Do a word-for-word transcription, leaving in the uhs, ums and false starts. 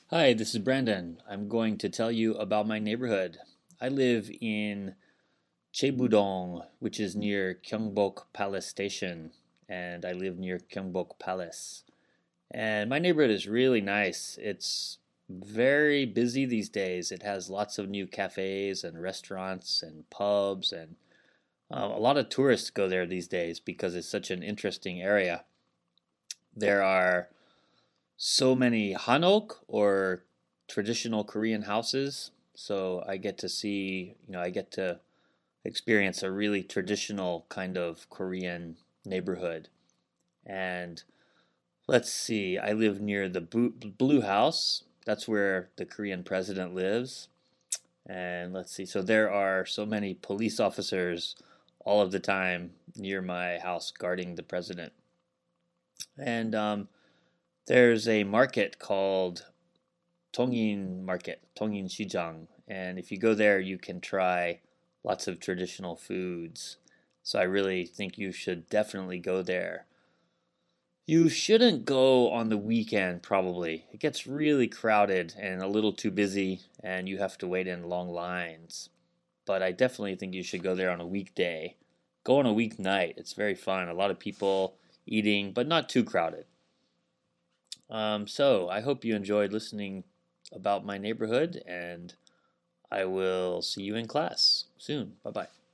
Hi, this is Brandon. I'm going to tell you about my neighborhood. I live in Chaebudong, which is near Gyeongbok Palace Station, and I live near Gyeongbok Palace. And my neighborhood is really nice. It's very busy these days. It has lots of new cafes and restaurants and pubs, and uh, a lot of tourists go there these days because it's such an interesting area. There are so many hanok or traditional Korean houses. So I get to see, you know, I get to experience a really traditional kind of Korean neighborhood. And let's see, I live near the Blue House. That's where the Korean president lives. And let's see, so there are so many police officers all of the time near my house guarding the president. And um, there's a market called Tongin Market, Tongin Shijang, and if you go there, you can try lots of traditional foods. So I really think you should definitely go there. You shouldn't go on the weekend, probably. It gets really crowded and a little too busy, and you have to wait in long lines. But I definitely think you should go there on a weekday. Go on a weeknight. It's very fun. A lot of people eating, but not too crowded. Um, so I hope you enjoyed listening about my neighborhood, and I will see you in class soon. Bye bye.